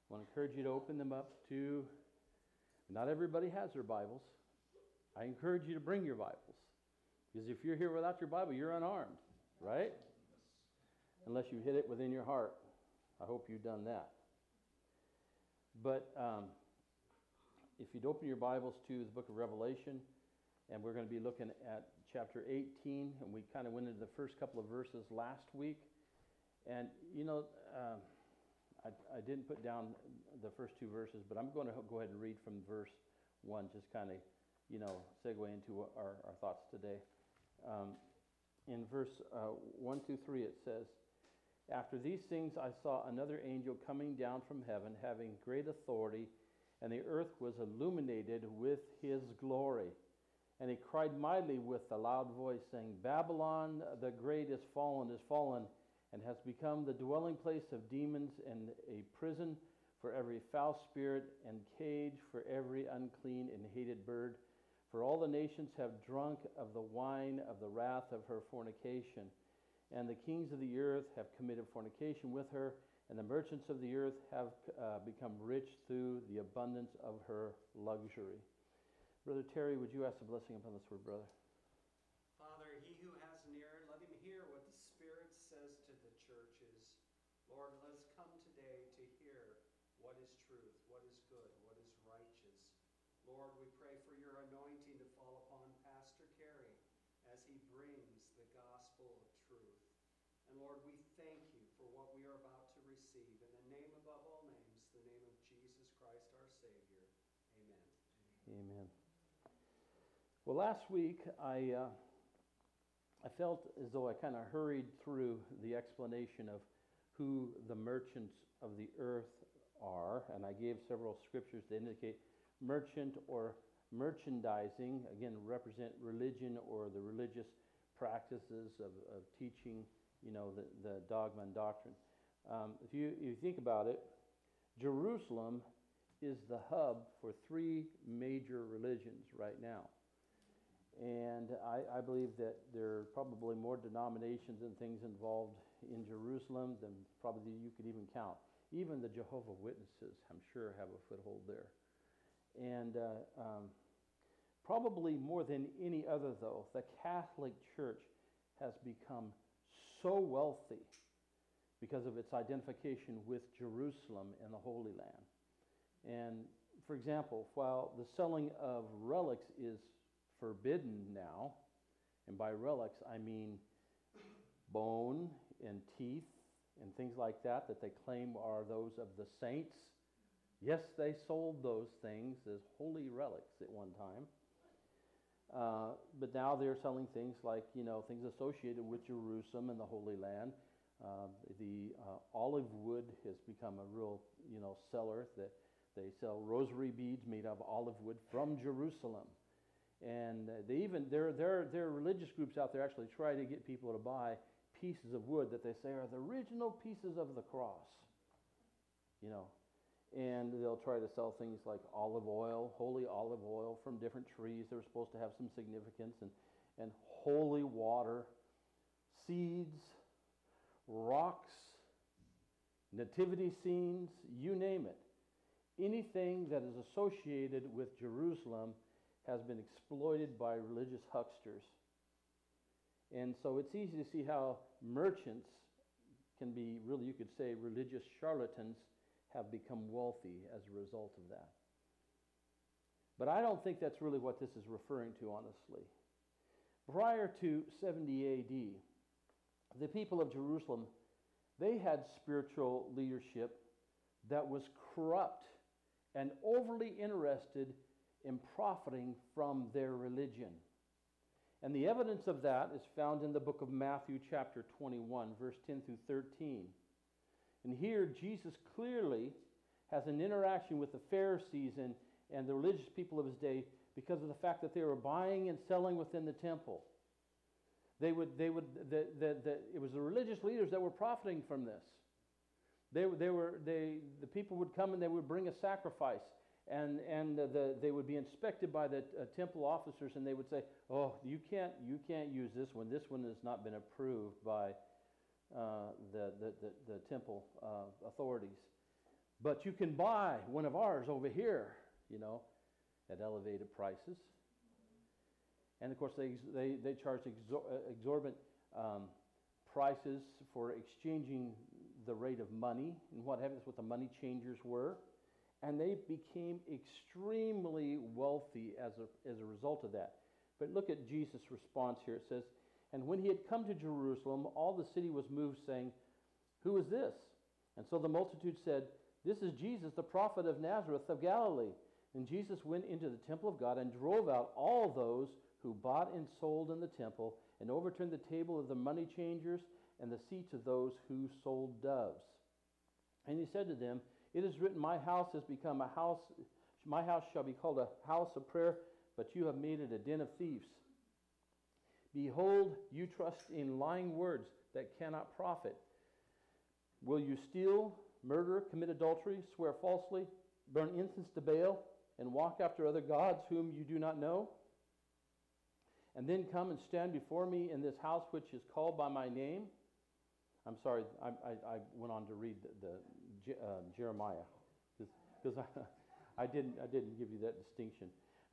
I want to encourage you to open them up to, not everybody has their Bibles. I encourage you to bring your Bibles. Because if you're here without your Bible, you're unarmed, right? Unless you hid it within your heart. I hope you've done that. But if you'd open your Bibles to the book of Revelation, and we're going to be looking at chapter 18, and we kind of went into the first couple of verses last week. And, you know, I didn't put down the first two verses, but I'm going to go ahead and read from verse 1, just kind of, you know, segue into our thoughts today. In verse 1 through 3 it says, "After these things I saw another angel coming down from heaven, having great authority, and the earth was illuminated with his glory. And he cried mightily with a loud voice, saying, Babylon the great is fallen, and has become the dwelling place of demons, and a prison for every foul spirit, and cage for every unclean and hated bird. For all the nations have drunk of the wine of the wrath of her fornication. And the kings of the earth have committed fornication with her, and the merchants of the earth have become rich through the abundance of her luxury." Brother Terry, would you ask a blessing upon this word, brother? Father, he who has an ear, let him hear what the Spirit says to the churches. Lord, let us come today to hear what is truth, what is good, what is righteous. Lord, we pray for your anointing to fall upon Pastor Kerry as he brings the gospel of truth. And Lord, we thank you for what we are about to receive. In the name above all names, the name of Jesus Christ our Savior. Amen. Amen. Well, last week I felt as though I kind of hurried through the explanation of who the merchants of the earth are, and I gave several scriptures that indicate merchant or merchandising, again, represent religion or the religious practices of teaching, you know, the dogma and doctrine. If you think about it, Jerusalem is the hub for three major religions right now. And I believe that there are probably more denominations and things involved in Jerusalem than probably you could even count. Even the Jehovah's Witnesses, I'm sure, have a foothold there. And probably more than any other, though, the Catholic Church has become so wealthy because of its identification with Jerusalem and the Holy Land. And, for example, while the selling of relics is forbidden now, and by relics I mean bone and teeth and things like that they claim are those of the saints. Yes, they sold those things as holy relics at one time. But now they're selling things like, you know, things associated with Jerusalem and the Holy Land. The olive wood has become a real, you know, seller. That they sell rosary beads made of olive wood from Jerusalem. And they even there are religious groups out there actually try to get people to buy pieces of wood that they say are the original pieces of the cross. You know, and they'll try to sell things like olive oil, holy olive oil from different trees that are supposed to have some significance, and holy water, seeds, rocks, nativity scenes, you name it. Anything that is associated with Jerusalem has been exploited by religious hucksters. And so it's easy to see how merchants can be, really you could say, religious charlatans have become wealthy as a result of that. But I don't think that's really what this is referring to, honestly. Prior to 70 AD, the people of Jerusalem, they had spiritual leadership that was corrupt and overly interested in profiting from their religion. And the evidence of that is found in the book of Matthew chapter 21, verse 10 through 13. And here Jesus clearly has an interaction with the Pharisees and the religious people of his day because of the fact that they were buying and selling within the temple. It was the religious leaders that were profiting from this. The people would come and they would bring a sacrifice, and they would be inspected by the temple officers, and they would say, "Oh, you can't use this one. This one has not been approved by the temple authorities." but you can buy one of ours over here, at elevated prices. And of course, they charge exorbitant prices for exchanging the rate of money and what happens, what the money changers were. And they became extremely wealthy as a result of that. But look at Jesus' response here. It says, "And when he had come to Jerusalem, all the city was moved, saying, 'Who is this?' And so the multitude said, 'This is Jesus, the prophet of Nazareth of Galilee.' And Jesus went into the temple of God and drove out all those who bought and sold in the temple, and overturned the table of the money changers and the seats of those who sold doves. And he said to them, 'It is written, my house has become a house, my house shall be called a house of prayer, but you have made it a den of thieves. Behold, you trust in lying words that cannot profit. Will you steal, murder, commit adultery, swear falsely, burn incense to Baal, and walk after other gods whom you do not know? And then come and stand before me in this house which is called by my name?'" I'm sorry, I went on to read the Jeremiah, because I didn't give you that distinction.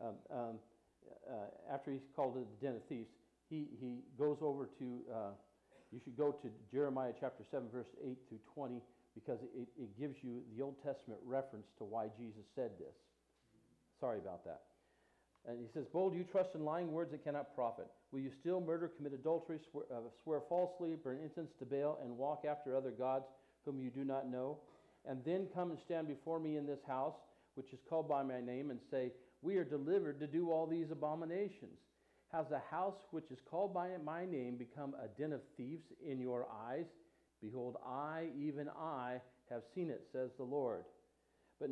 After he's called it the den of thieves, he goes over to, you should go to Jeremiah chapter 7, verse 8 through 20, because it gives you the Old Testament reference to why Jesus said this. Sorry about that. And he says, "Bold, you trust in lying words that cannot profit. Will you steal, murder, commit adultery, swear falsely, burn incense to Baal, and walk after other gods whom you do not know? And then come and stand before me in this house, which is called by my name, and say, we are delivered to do all these abominations. Has the house which is called by my name become a den of thieves in your eyes? Behold, I, even I, have seen it, says the Lord. But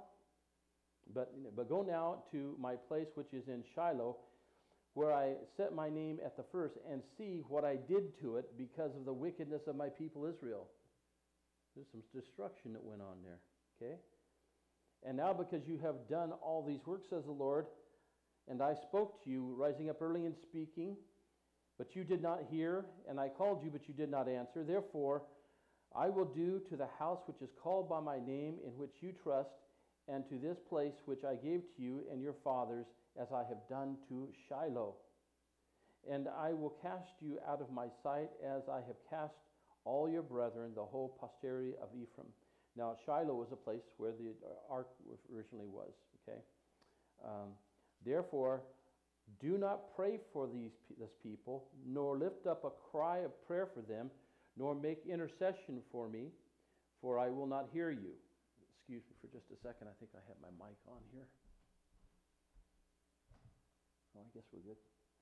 go now to my place which is in Shiloh, where I set my name at the first, and see what I did to it because of the wickedness of my people Israel." There's some destruction that went on there, okay? "And now because you have done all these works, says the Lord, and I spoke to you, rising up early and speaking, but you did not hear, and I called you, but you did not answer. Therefore, I will do to the house which is called by my name, in which you trust, and to this place which I gave to you and your fathers, as I have done to Shiloh. And I will cast you out of my sight, as I have cast all your brethren, the whole posterity of Ephraim." Now, Shiloh was a place where the ark originally was, okay? "Therefore, do not pray for this people, nor lift up a cry of prayer for them, nor make intercession for me, for I will not hear you." Excuse me for just a second. I think I have my mic on here. Oh, I guess we're good.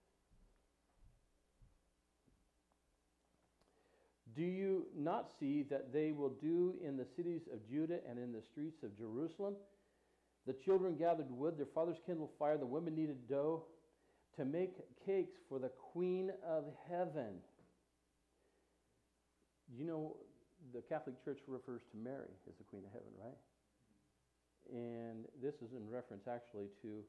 "Do you not see that they will do in the cities of Judah and in the streets of Jerusalem? The children gathered wood, their fathers kindled fire, the women kneaded dough to make cakes for the Queen of Heaven." You know, the Catholic Church refers to Mary as the Queen of Heaven, right? And this is in reference actually to,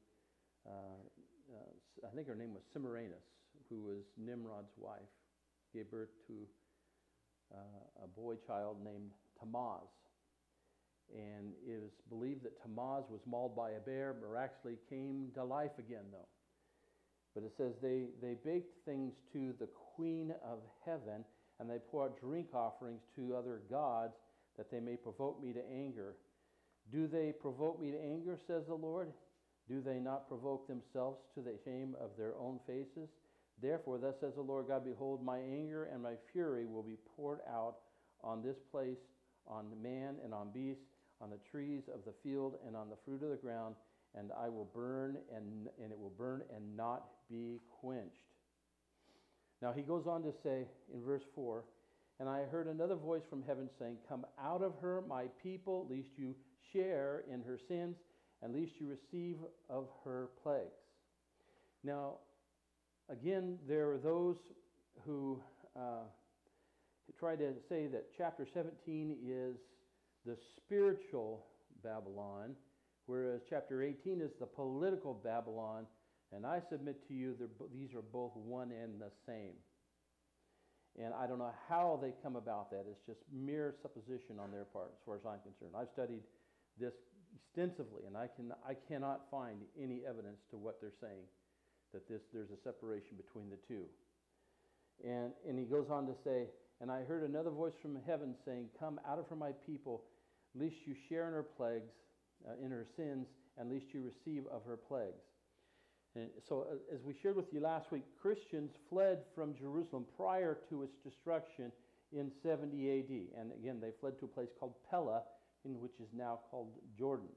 I think her name was Semiramis, who was Nimrod's wife, gave birth to a boy child named Tammuz. And it is believed that Tammuz was mauled by a bear, miraculously came to life again, though. But it says they baked things to the Queen of Heaven, and they pour out drink offerings to other gods, that they may provoke me to anger. "Do they provoke me to anger, says the Lord? Do they not provoke themselves to the shame of their own faces? Therefore, thus says the Lord God, behold, my anger and my fury will be poured out on this place, on man and on beast, on the trees of the field and on the fruit of the ground, and I will burn, and it will burn and not be quenched." Now he goes on to say in verse 4, "And I heard another voice from heaven saying, Come out of her, my people, lest you share in her sins, and lest you receive of her plagues." Now, again, there are those who try to say that chapter 17 is the spiritual Babylon, whereas chapter 18 is the political Babylon, and I submit to you these are both one and the same. And I don't know how they come about that. It's just mere supposition on their part, as far as I'm concerned. I've studied this extensively, and I cannot find any evidence to what they're saying, that there's a separation between the two. And he goes on to say, and I heard another voice from heaven saying, come out of her, my people, lest you share in her plagues, in her sins, and lest you receive of her plagues. And so, as we shared with you last week, Christians fled from Jerusalem prior to its destruction in 70 AD. And again, they fled to a place called Pella, which is now called Jordan.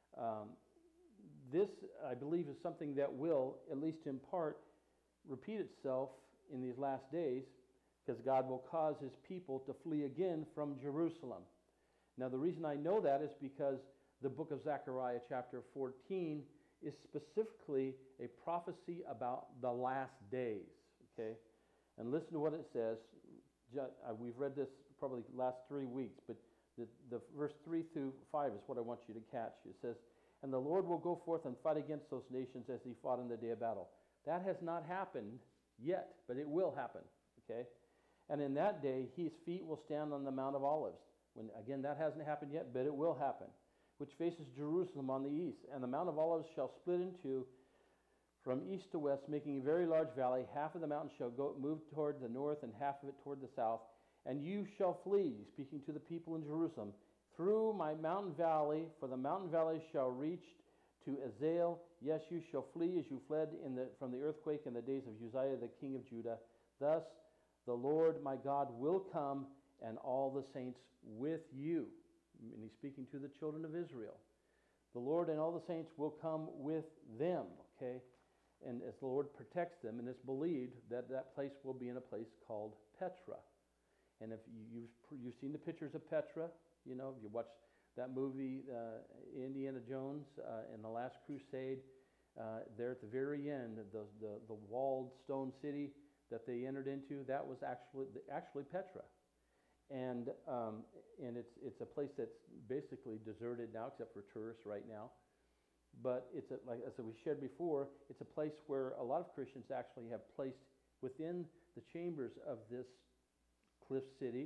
This, I believe, is something that will, at least in part, repeat itself in these last days, because God will cause his people to flee again from Jerusalem. Now, the reason I know that is because the book of Zechariah chapter 14 is specifically a prophecy about the last days, okay? And listen to what it says. We've read this probably the last 3 weeks, but the verse 3 through 5 is what I want you to catch. It says, and the Lord will go forth and fight against those nations as he fought in the day of battle. That has not happened yet, but it will happen, okay? And in that day, his feet will stand on the Mount of Olives. Again, that hasn't happened yet, but it will happen, which faces Jerusalem on the east. And the Mount of Olives shall split in two from east to west, making a very large valley. Half of the mountain shall move toward the north, and half of it toward the south. And you shall flee, speaking to the people in Jerusalem, through my mountain valley, for the mountain valley shall reach to Azel. Yes, you shall flee as you fled from the earthquake in the days of Uzziah the king of Judah. Thus the Lord my God will come, and all the saints with you. And he's speaking to the children of Israel. The Lord and all the saints will come with them, okay? And as the Lord protects them, and it's believed that that place will be in a place called Petra. And if you've seen the pictures of Petra, you know, if you watch that movie, Indiana Jones in The Last Crusade, there at the very end, the walled stone city that they entered into, that was actually Petra. And it's a place that's basically deserted now, except for tourists right now. But it's like as we shared before, it's a place where a lot of Christians actually have placed within the chambers of this cliff city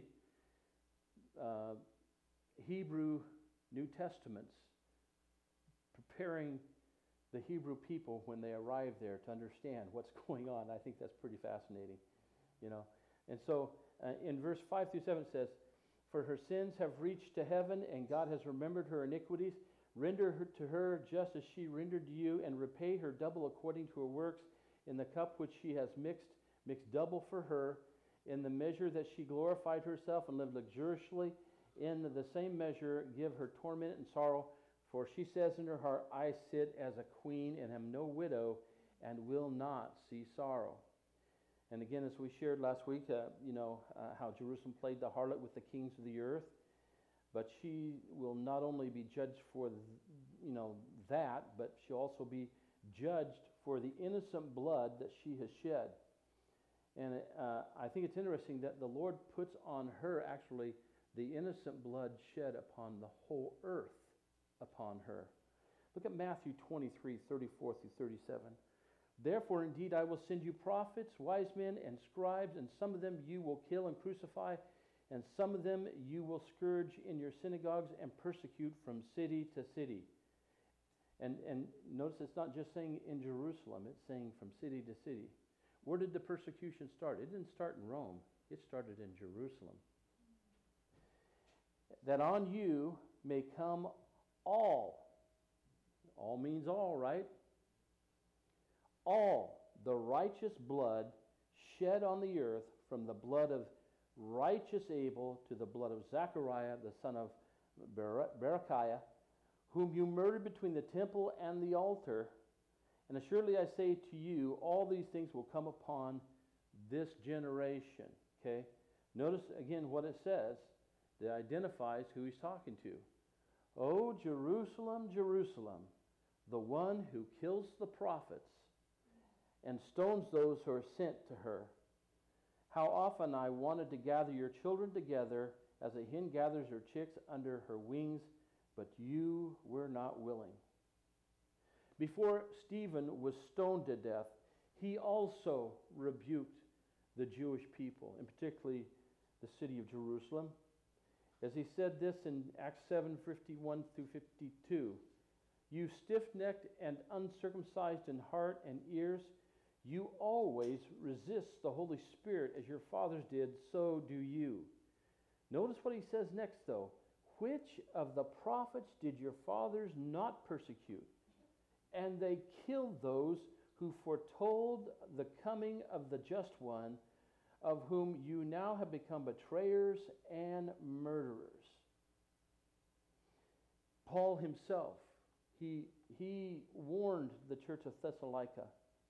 Hebrew New Testaments, preparing the Hebrew people when they arrive there to understand what's going on. I think that's pretty fascinating, you know. And so in verse 5 through 7 it says, for her sins have reached to heaven, and God has remembered her iniquities. Render to her just as she rendered to you, and repay her double according to her works. In the cup which she has mixed double for her. In the measure that she glorified herself and lived luxuriously, in the same measure give her torment and sorrow. For she says in her heart, I sit as a queen and am no widow, and will not see sorrow. And again, as we shared last week, how Jerusalem played the harlot with the kings of the earth. But she will not only be judged for, that, but she'll also be judged for the innocent blood that she has shed. And I think it's interesting that the Lord puts on her, actually, the innocent blood shed upon the whole earth upon her. Look at Matthew 23, 34 through 37. Therefore, indeed, I will send you prophets, wise men, and scribes, and some of them you will kill and crucify, and some of them you will scourge in your synagogues and persecute from city to city. And notice it's not just saying in Jerusalem, it's saying from city to city. Where did the persecution start? It didn't start in Rome. It started in Jerusalem. That on you may come all means all, right? All the righteous blood shed on the earth, from the blood of righteous Abel to the blood of Zechariah, the son of Berechiah, whom you murdered between the temple and the altar. And assuredly I say to you, all these things will come upon this generation. Okay? Notice again what it says. It identifies who he's talking to. O Jerusalem, Jerusalem, the one who kills the prophets and stones those who are sent to her. How often I wanted to gather your children together as a hen gathers her chicks under her wings, but you were not willing. Before Stephen was stoned to death, he also rebuked the Jewish people, and particularly the city of Jerusalem. As he said this in Acts 7:51 through 52, "You stiff-necked and uncircumcised in heart and ears, you always resist the Holy Spirit as your fathers did, so do you." Notice what he says next, though. "Which of the prophets did your fathers not persecute? And they killed those who foretold the coming of the just one, of whom you now have become betrayers and murderers." Paul himself, he warned the church of Thessalonica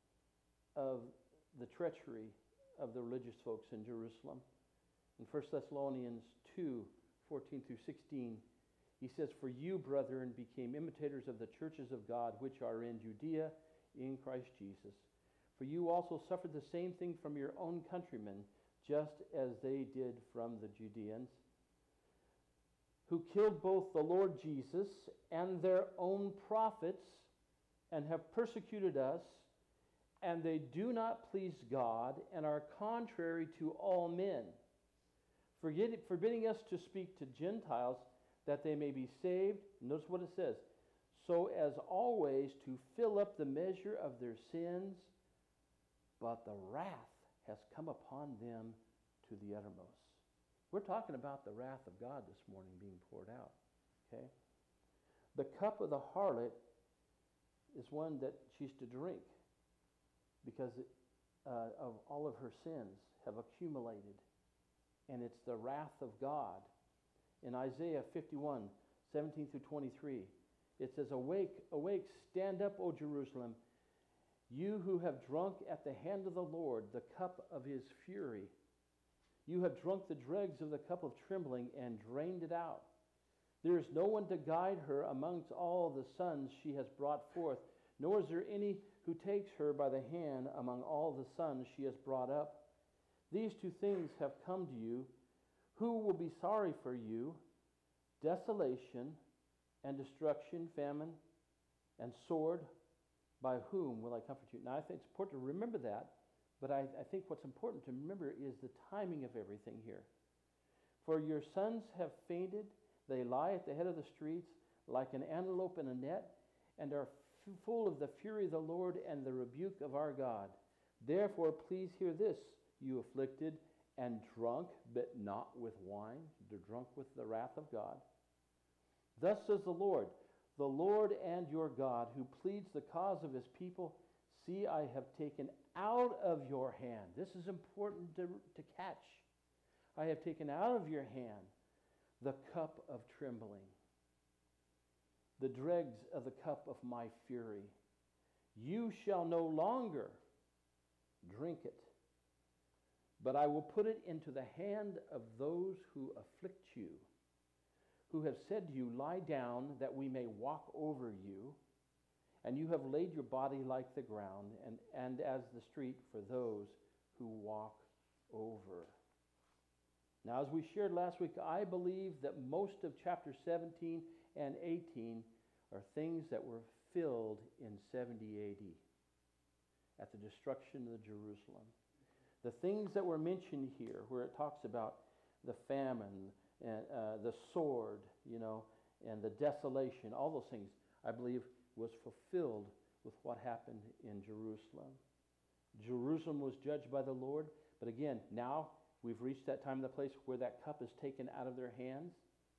of the treachery of the religious folks in Jerusalem. In 1 Thessalonians 2:14 through 16, he says, "For you, brethren, became imitators of the churches of God which are in Judea in Christ Jesus. For you also suffered the same thing from your own countrymen, just as they did from the Judeans, who killed both the Lord Jesus and their own prophets, and have persecuted us, and they do not please God, and are contrary to all men, forbidding us to speak to Gentiles, that they may be saved." Notice what it says, "So as always to fill up the measure of their sins, but the wrath has come upon them to the uttermost." We're talking about the wrath of God this morning being poured out. Okay? The cup of the harlot is one that she's to drink because of all of her sins have accumulated. And it's the wrath of God. In Isaiah 51:17 through 23, it says, "Awake, awake, stand up, O Jerusalem, you who have drunk at the hand of the Lord the cup of his fury. You have drunk the dregs of the cup of trembling and drained it out. There is no one to guide her amongst all the sons she has brought forth, nor is there any who takes her by the hand among all the sons she has brought up. These two things have come to you. Who will be sorry for you? Desolation and destruction, famine and sword. By whom will I comfort you?" Now, I think it's important to remember that, but I think what's important to remember is the timing of everything here. "For your sons have fainted, they lie at the head of the streets like an antelope in a net, and are full of the fury of the Lord and the rebuke of our God. Therefore, please hear this, you afflicted and drunk, but not with wine." They're drunk with the wrath of God. "Thus says the Lord and your God, who pleads the cause of his people. See, I have taken out of your hand," this is important to catch, "I have taken out of your hand the cup of trembling, the dregs of the cup of my fury. You shall no longer drink it, but I will put it into the hand of those who afflict you, who have said to you, 'Lie down, that we may walk over you.' And you have laid your body like the ground, and as the street for those who walk over." Now, as we shared last week, I believe that most of chapter 17 and 18 are things that were filled in 70 AD at the destruction of Jerusalem. The things that were mentioned here, where it talks about the famine and the sword, and the desolation, all those things, I believe, was fulfilled with what happened in Jerusalem. Jerusalem was judged by the Lord, but again, now we've reached that time and the place where that cup is taken out of their hands,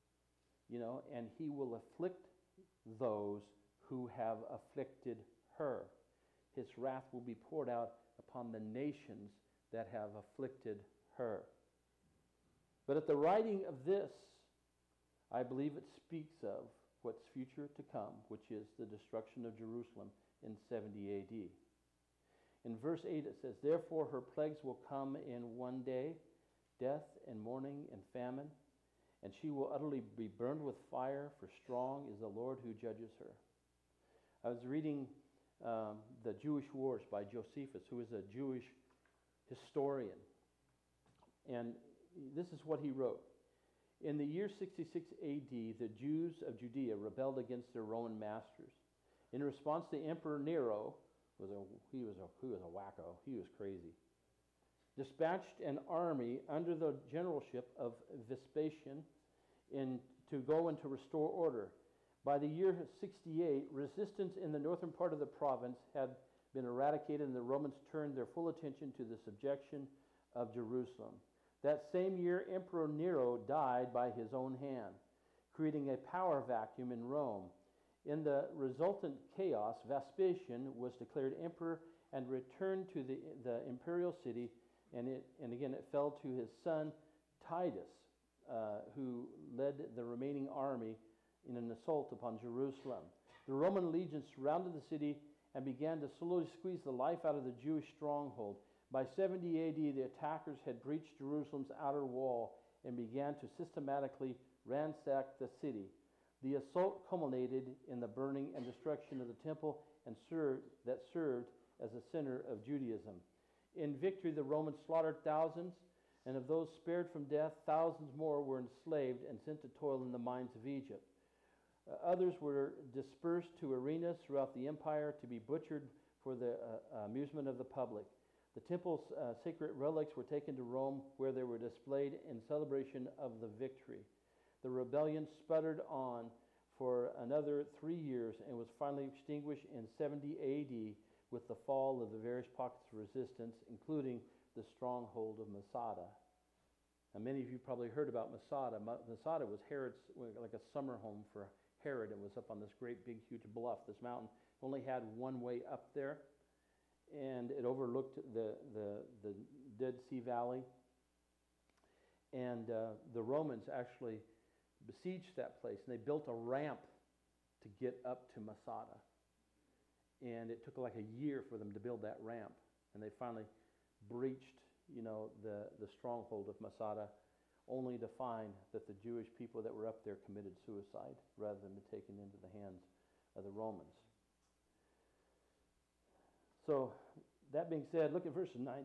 and he will afflict those who have afflicted her. His wrath will be poured out upon the nations that have afflicted her. But at the writing of this, I believe it speaks of what's future to come, which is the destruction of Jerusalem in 70 AD. In verse 8 it says, "Therefore her plagues will come in one day, death and mourning and famine, and she will utterly be burned with fire, for strong is the Lord who judges her." I was reading the Jewish Wars by Josephus, who is a Jewish historian. And this is what he wrote. "In the year 66 AD, the Jews of Judea rebelled against their Roman masters. In response, the Emperor Nero he was a wacko. He was crazy. dispatched an army under the generalship of Vespasian to go and to restore order. By the year 68, resistance in the northern part of the province had been eradicated, and the Romans turned their full attention to the subjection of Jerusalem. That same year, Emperor Nero died by his own hand, creating a power vacuum in Rome. In the resultant chaos, Vespasian was declared emperor and returned to the imperial city, and again it fell to his son Titus, who led the remaining army in an assault upon Jerusalem. The Roman legions surrounded the city and began to slowly squeeze the life out of the Jewish stronghold. By 70 AD, the attackers had breached Jerusalem's outer wall and began to systematically ransack the city. The assault culminated in the burning and destruction of the temple that served as a center of Judaism. In victory, the Romans slaughtered thousands, and of those spared from death, thousands more were enslaved and sent to toil in the mines of Egypt. Others were dispersed to arenas throughout the empire to be butchered for the amusement of the public. The temple's sacred relics were taken to Rome, where they were displayed in celebration of the victory. The rebellion sputtered on for another 3 years and was finally extinguished in 70 AD with the fall of the various pockets of resistance, including the stronghold of Masada. Now, many of you probably heard about Masada. Masada was Herod's, like a summer home for Herod. It was up on this great big huge bluff. This mountain only had one way up there, and it overlooked the Dead Sea Valley. And the Romans actually besieged that place, and they built a ramp to get up to Masada. And it took like a year for them to build that ramp, and they finally breached, the stronghold of Masada, only to find that the Jewish people that were up there committed suicide rather than be taken into the hands of the Romans. So, that being said, look at verses 9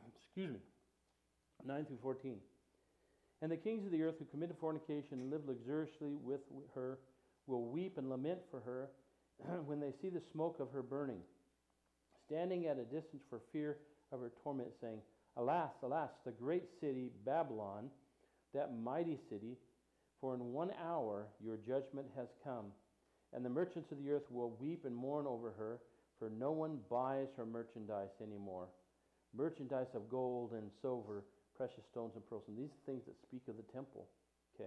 through 14. And the kings of the earth who committed fornication and lived luxuriously with her will weep and lament for her when they see the smoke of her burning, standing at a distance for fear of her torment, saying, Alas, alas, the great city Babylon, that mighty city, for in 1 hour your judgment has come. And the merchants of the earth will weep and mourn over her, for no one buys her merchandise anymore. Merchandise of gold and silver, precious stones and pearls. And these are things that speak of the temple. Okay?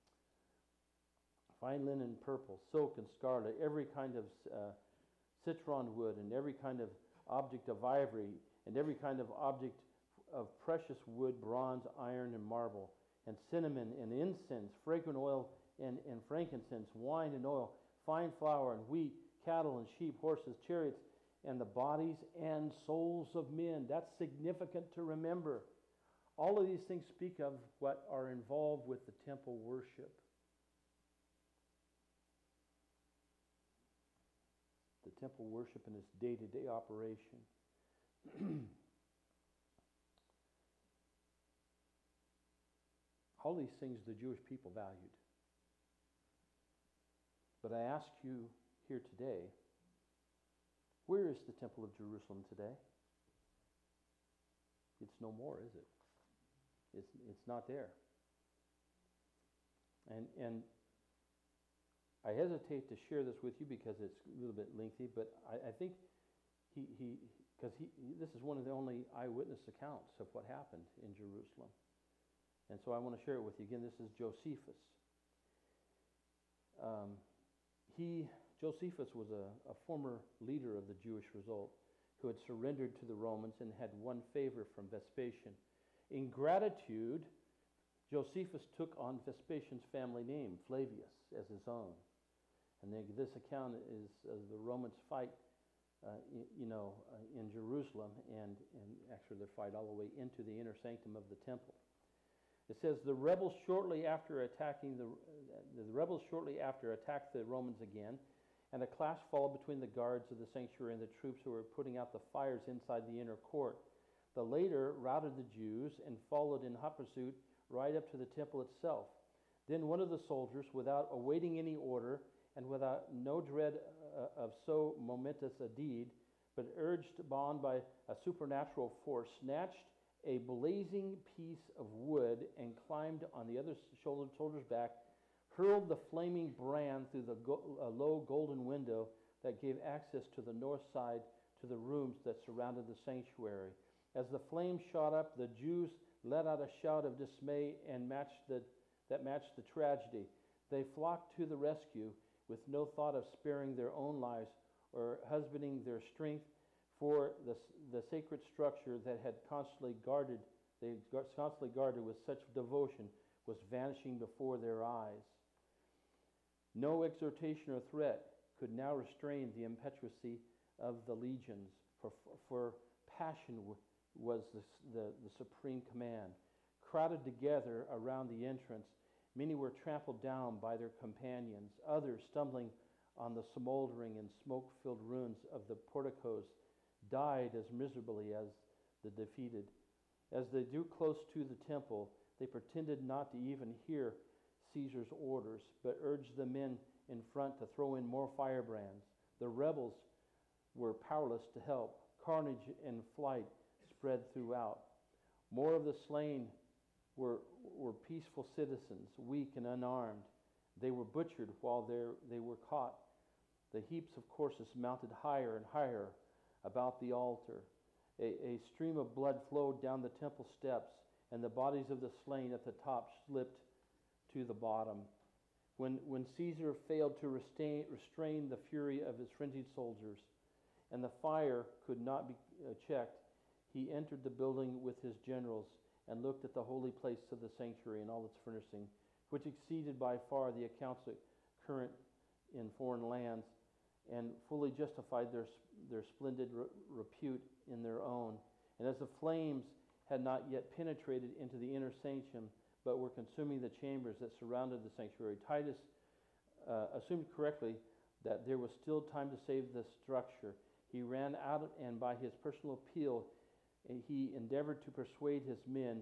Fine linen, purple, silk and scarlet, every kind of citron wood, and every kind of object of ivory, and every kind of object of precious wood, bronze, iron, and marble, and cinnamon and incense, fragrant oil and frankincense, wine and oil, fine flour and wheat, cattle and sheep, horses, chariots, and the bodies and souls of men. That's significant to remember. All of these things speak of what are involved with the temple worship. The temple worship in its day-to-day operation. All these things the Jewish people valued. But I ask you here today, where is the Temple of Jerusalem today? It's no more, is it? It's not there. And I hesitate to share this with you because it's a little bit lengthy, but I think this is one of the only eyewitness accounts of what happened in Jerusalem. And so I want to share it with you. Again, this is Josephus. Josephus was a former leader of the Jewish revolt who had surrendered to the Romans and had won favor from Vespasian. In gratitude, Josephus took on Vespasian's family name, Flavius, as his own. And this account is of the Romans' fight, in Jerusalem, and actually their fight all the way into the inner sanctum of the temple. It says the rebels shortly after attacked the Romans again, and a clash followed between the guards of the sanctuary and the troops who were putting out the fires inside the inner court. The latter routed the Jews and followed in hot pursuit right up to the temple itself. Then one of the soldiers, without awaiting any order and without no dread of so momentous a deed, but urged on by a supernatural force, snatched a blazing piece of wood and climbed on the other soldier's back, hurled the flaming brand through the low golden window that gave access to the north side to the rooms that surrounded the sanctuary. As the flames shot up, the Jews let out a shout of dismay and that matched the tragedy. They flocked to the rescue with no thought of sparing their own lives or husbanding their strength, for the sacred structure that had constantly guarded with such devotion was vanishing before their eyes. No exhortation or threat could now restrain the impetuosity of the legions, for passion was the supreme command. Crowded together around the entrance, many were trampled down by their companions, others, stumbling on the smoldering and smoke-filled ruins of the porticos, died as miserably as the defeated. As they drew close to the temple, they pretended not to even hear Caesar's orders, but urged the men in front to throw in more firebrands. The rebels were powerless to help. Carnage and flight spread throughout. More of the slain were peaceful citizens, weak and unarmed. They were butchered while they were caught. The heaps of corpses mounted higher and higher about the altar. A stream of blood flowed down the temple steps, and the bodies of the slain at the top slipped to the bottom. When Caesar failed to restrain the fury of his frenzied soldiers, and the fire could not be checked, he entered the building with his generals and looked at the holy place of the sanctuary and all its furnishing, which exceeded by far the accounts current in foreign lands, and fully justified their splendid repute in their own. And as the flames had not yet penetrated into the inner sanctum, but were consuming the chambers that surrounded the sanctuary, Titus assumed correctly that there was still time to save the structure. He ran out, and by his personal appeal, he endeavored to persuade his men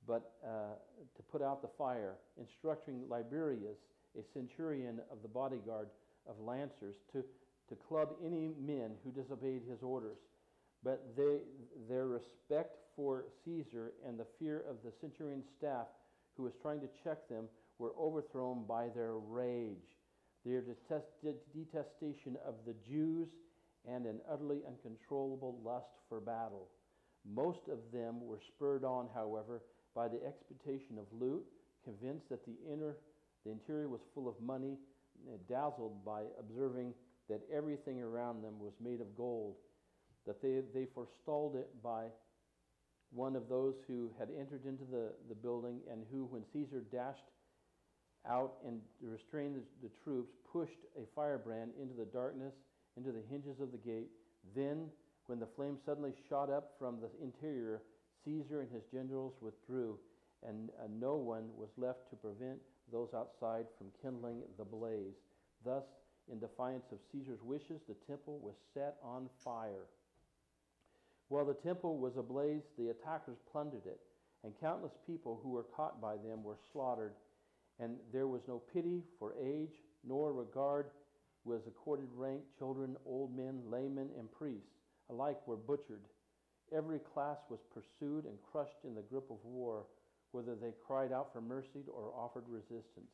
to put out the fire, instructing Liberius, a centurion of the bodyguard of lancers, to club any men who disobeyed his orders. But their respect for Caesar and the fear of the centurion's staff, who was trying to check them, were overthrown by their rage, their detestation of the Jews, and an utterly uncontrollable lust for battle. Most of them were spurred on, however, by the expectation of loot, convinced that the interior was full of money, dazzled by observing that everything around them was made of gold, that they forestalled it by one of those who had entered into the building, and who, when Caesar dashed out and restrained the troops, pushed a firebrand into the darkness, into the hinges of the gate. Then, when the flame suddenly shot up from the interior, Caesar and his generals withdrew, and no one was left to prevent those outside from kindling the blaze. Thus, in defiance of Caesar's wishes, the temple was set on fire. While the temple was ablaze, the attackers plundered it, and countless people who were caught by them were slaughtered, and there was no pity for age, nor regard was accorded rank. Children, old men, laymen, and priests alike were butchered. Every class was pursued and crushed in the grip of war, whether they cried out for mercy or offered resistance.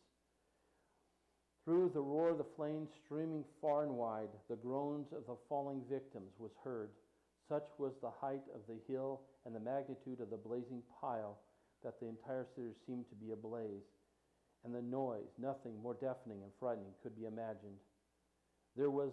Through the roar of the flames streaming far and wide, the groans of the falling victims was heard. Such was the height of the hill and the magnitude of the blazing pile that the entire city seemed to be ablaze, and the noise, nothing more deafening and frightening could be imagined. There were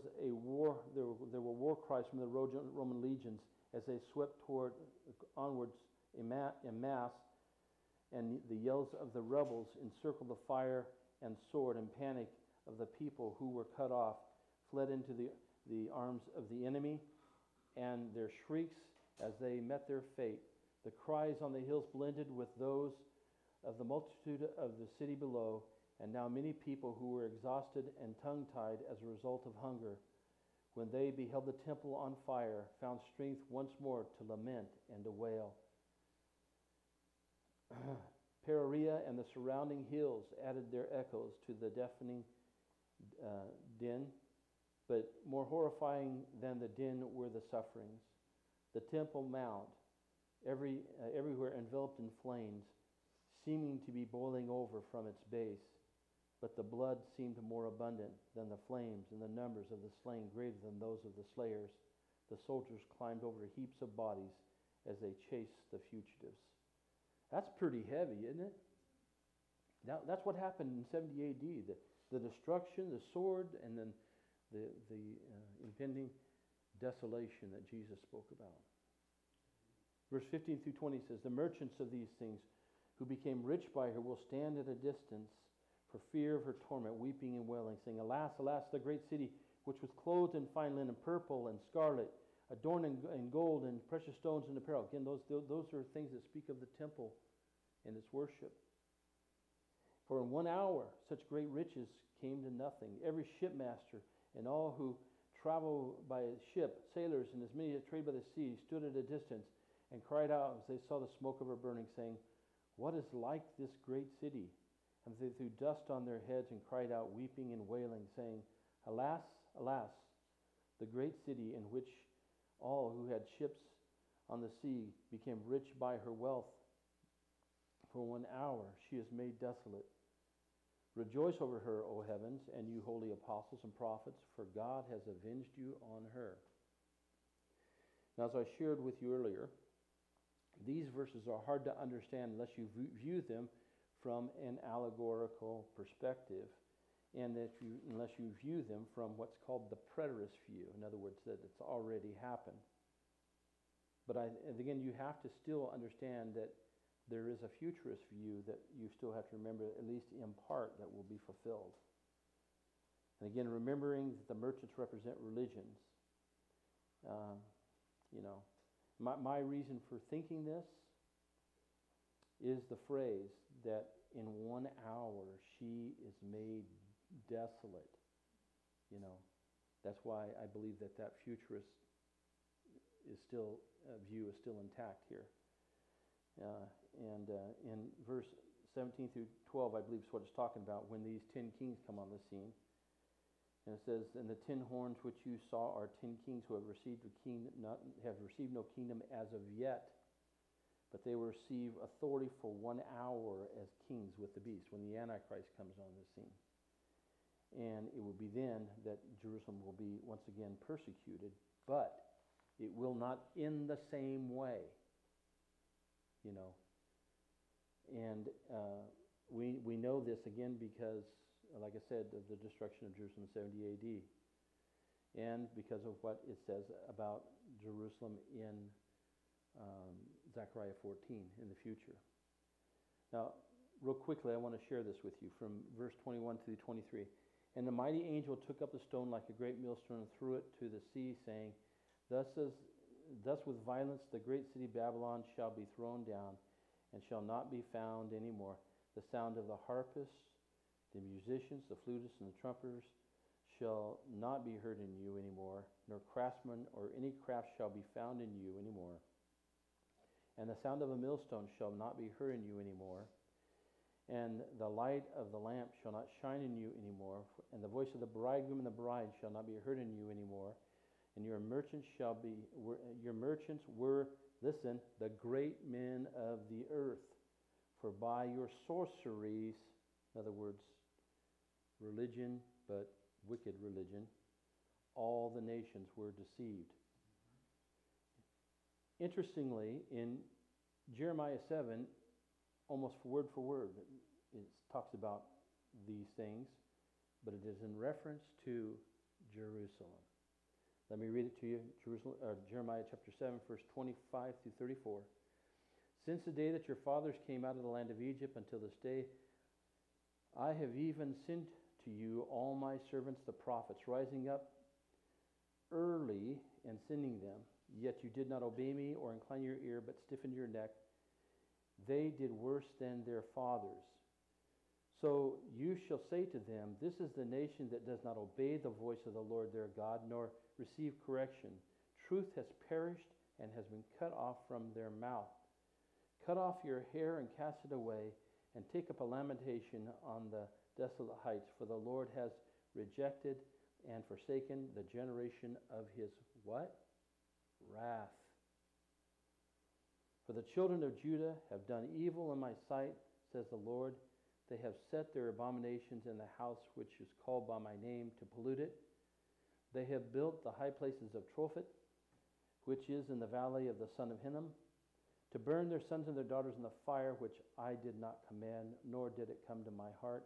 war cries from the Roman legions as they swept onwards in mass, and the yells of the rebels encircled the fire and sword, and panic of the people who were cut off fled into the arms of the enemy, and their shrieks as they met their fate. The cries on the hills blended with those of the multitude of the city below, and now many people who were exhausted and tongue-tied as a result of hunger, when they beheld the temple on fire, found strength once more to lament and to wail. Perea and the surrounding hills added their echoes to the deafening din, but more horrifying than the din were the sufferings. The Temple Mount, everywhere enveloped in flames, seeming to be boiling over from its base. But the blood seemed more abundant than the flames, and the numbers of the slain greater than those of the slayers. The soldiers climbed over heaps of bodies as they chased the fugitives. That's pretty heavy, isn't it? That's what happened in 70 AD. The destruction, the sword, and then the impending desolation that Jesus spoke about. Verse 15 through 20 says, the merchants of these things who became rich by her will stand at a distance for fear of her torment, weeping and wailing, saying, Alas, alas, the great city, which was clothed in fine linen, purple and scarlet, adorned in gold and precious stones and apparel. Again, those are things that speak of the temple and its worship. For in 1 hour such great riches came to nothing. Every shipmaster and all who travel by ship, sailors and as many that trade by the sea, stood at a distance and cried out as they saw the smoke of her burning, saying, What is like this great city? And they threw dust on their heads and cried out, weeping and wailing, saying, Alas, alas, the great city in which all who had ships on the sea became rich by her wealth. For 1 hour she is made desolate. Rejoice over her, O heavens, and you holy apostles and prophets, for God has avenged you on her. Now, as I shared with you earlier, these verses are hard to understand unless you view them from an allegorical perspective, and unless you view them from what's called the preterist view. In other words, that it's already happened. But again, you have to still understand that there is a futurist view that you still have to remember, at least in part, that will be fulfilled. And again, remembering that the merchants represent religions. My reason for thinking this is the phrase that in 1 hour she is made desolate. That's why I believe that futurist view is still intact here. In verse 17 through 12, I believe is what it's talking about when these 10 kings come on the scene. And it says, And the 10 horns which you saw are 10 kings who have received no kingdom as of yet, but they will receive authority for 1 hour as kings with the beast, when the Antichrist comes on the scene. And it will be then that Jerusalem will be once again persecuted, but it will not in the same way. And we know this again because, like I said, of the destruction of Jerusalem in 70 AD, and because of what it says about Jerusalem in Zechariah 14 in the future. Now, real quickly, I want to share this with you from verse 21 through 23. And the mighty angel took up the stone like a great millstone and threw it to the sea, saying, Thus with violence the great city Babylon shall be thrown down, and shall not be found any more. The sound of the harpists, the musicians, the flutists, and the trumpeters shall not be heard in you anymore, nor craftsmen or any craft shall be found in you anymore. And the sound of a millstone shall not be heard in you anymore, and the light of the lamp shall not shine in you anymore, and the voice of the bridegroom and the bride shall not be heard in you anymore. And your merchants were, listen, the great men of the earth. For by your sorceries, in other words, religion, but wicked religion, all the nations were deceived. Interestingly, in Jeremiah 7, almost word for word, it talks about these things, but it is in reference to Jerusalem. Let me read it to you. Jeremiah chapter 7, verse 25 through 34. Since the day that your fathers came out of the land of Egypt until this day, I have even sent to you all my servants the prophets, rising up early and sending them. Yet you did not obey me or incline your ear, but stiffened your neck. They did worse than their fathers. So you shall say to them, This is the nation that does not obey the voice of the Lord their God, nor receive correction. Truth has perished and has been cut off from their mouth. Cut off your hair and cast it away, and take up a lamentation on the desolate heights, for the Lord has rejected and forsaken the generation of his what? Wrath. For the children of Judah have done evil in my sight, says the Lord. They have set their abominations in the house which is called by my name to pollute it. They have built the high places of Tophet, which is in the valley of the son of Hinnom, to burn their sons and their daughters in the fire, which I did not command, nor did it come to my heart.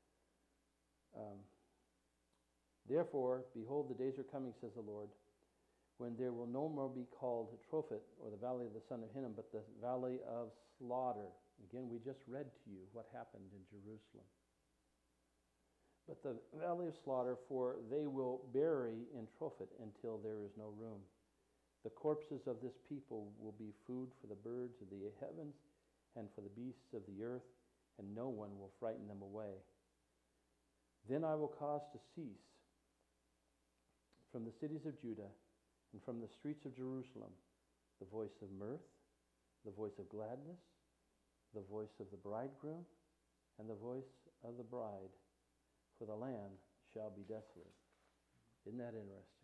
Therefore, behold, the days are coming, says the Lord, when there will no more be called Tophet, or the valley of the son of Hinnom, but the valley of slaughter. Again, we just read to you what happened in Jerusalem. But the valley of slaughter, for they will bury in Tophet until there is no room. The corpses of this people will be food for the birds of the heavens and for the beasts of the earth, and no one will frighten them away. Then I will cause to cease from the cities of Judah and from the streets of Jerusalem the voice of mirth, the voice of gladness, the voice of the bridegroom, and the voice of the bride, for the land shall be desolate. Isn't that interesting?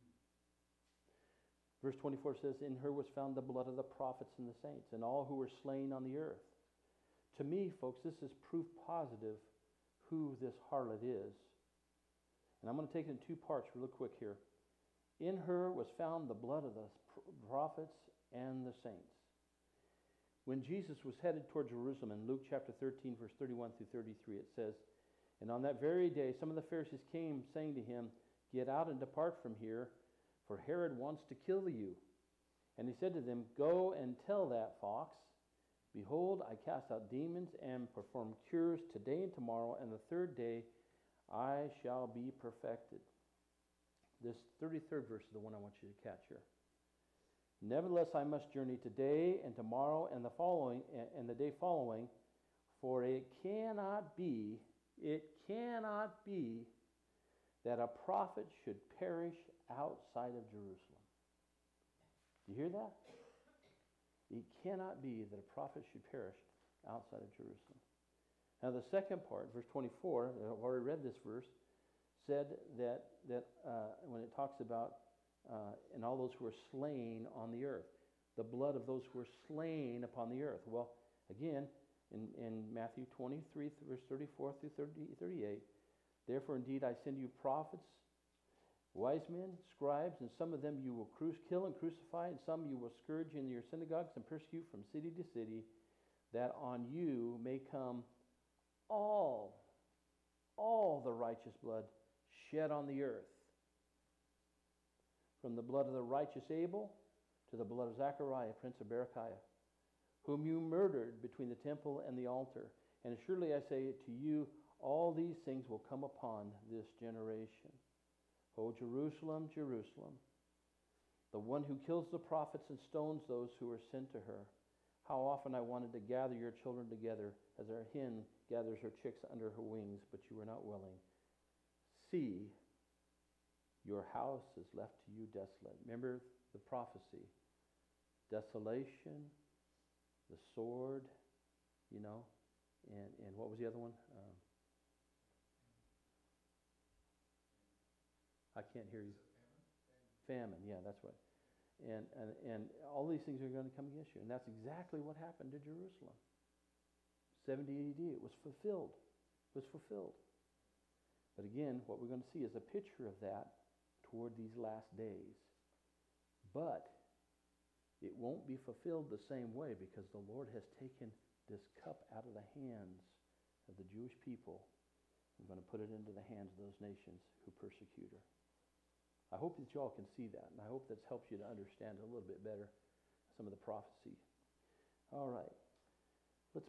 Verse 24 says, in her was found the blood of the prophets and the saints, and all who were slain on the earth. To me, folks, this is proof positive who this harlot is. And I'm going to take it in two parts real quick here. In her was found the blood of the prophets and the saints. When Jesus was headed toward Jerusalem in Luke chapter 13, verse 31 through 33, it says, and on that very day some of the Pharisees came, saying to him, get out and depart from here, for Herod wants to kill you. And he said to them, go and tell that fox, behold, I cast out demons and perform cures today and tomorrow, and the third day I shall be perfected. This 33rd verse is the one I want you to catch here. Nevertheless, I must journey today and tomorrow and the day following, for it cannot be that a prophet should perish outside of Jerusalem. Do you hear that? It cannot be that a prophet should perish outside of Jerusalem. Now the second part, verse 24, I've already read this verse, said that when it talks about and all those who were slain on the earth, the blood of those who were slain upon the earth. Well, again, in Matthew 23, verse 34 through 38, therefore indeed I send you prophets, wise men, scribes, and some of them you will kill and crucify, and some you will scourge in your synagogues and persecute from city to city, that on you may come all the righteous blood shed on the earth, from the blood of the righteous Abel to the blood of Zechariah, prince of Berechiah, whom you murdered between the temple and the altar. And surely I say to you, all these things will come upon this generation. O Jerusalem, Jerusalem, the one who kills the prophets and stones those who are sent to her. How often I wanted to gather your children together as a hen gathers her chicks under her wings, but you were not willing. See, your house is left to you desolate. Remember the prophecy. Desolation, the sword, and what was the other one? I can't hear you. Famine, yeah, that's right. And all these things are going to come against you. And that's exactly what happened to Jerusalem. 70 AD, it was fulfilled. It was fulfilled. But again, what we're going to see is a picture of that toward these last days. But it won't be fulfilled the same way, because the Lord has taken this cup out of the hands of the Jewish people and going to put it into the hands of those nations who persecute her. I hope that you all can see that, and I hope that's helped you to understand a little bit better some of the prophecy. All right.